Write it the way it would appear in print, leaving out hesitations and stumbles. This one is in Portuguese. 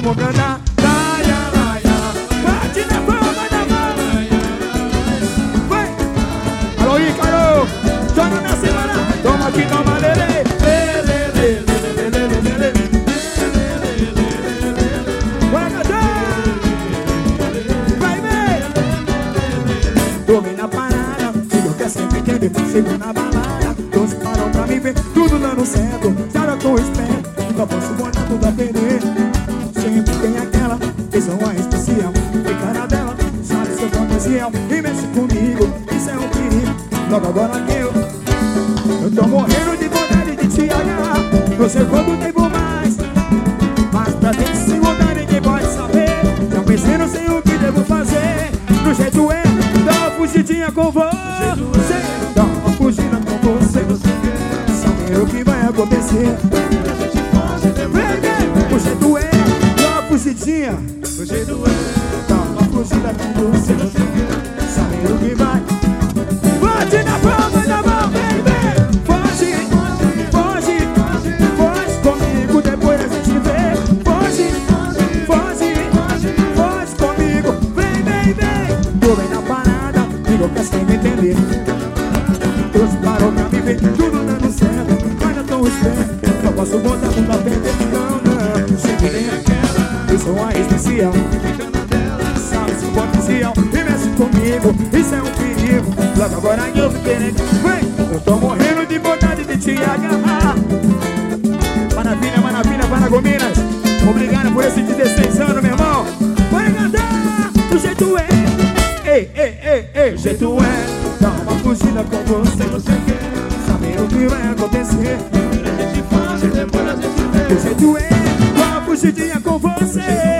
vamos cantar. Laia, laia, bate na palma da mão. Vai! Alô, Ícaro! Joga na semana! Toma aqui, toma, lelê! Bora cantar! Vai, vem! Tomei na parada, filho quer sempre entender. Chego na balada, todos param pra me ver. Tudo dando certo, já eu tô esperto. Nunca posso botar tudo a perder. Sempre tem aquela pessoa especial. Tem cara dela, sabe seu potencial. E mexe comigo, isso é um perigo. Logo agora que eu tô morrendo de vontade de te agarrar. Você quanto tempo mais. Mas pra ter sem vontade ninguém pode saber. Já pensei, não sei o que devo fazer. Do jeito é, dá uma fugidinha com você. Dá uma fugida com você. Saber o que vai acontecer. O jeito é, dá uma fugidinha. O jeito é, dá uma fugida com você. Saber o que vai. Bate na palma da mão, baby. Foge, foge, foge comigo, depois a gente vê. Foge, foge, foge comigo. Vem, vem, vem. Tô bem na parada, digo que sem me entender. Todos param pra me ver, tudo dando certo. Mas não tô esperto, só posso botar tudo a perder. Não, não, sempre tem aquela pessoa especial. Sabe seu potencial e mexe comigo, isso é um perigo. Logo agora eu fiquei querendo. Vem, eu tô morrendo de vontade de te agarrar. Maravilha, maravilha, Paragominas. Obrigado por esses 16 anos, meu irmão. Vai cantar, do jeito é. Ei, ei, ei, ei, o jeito é. Dá uma fugida com você, você quer saber o que vai acontecer. A gente faz e depois a gente vê. O jeito é, dá uma fugidinha com você.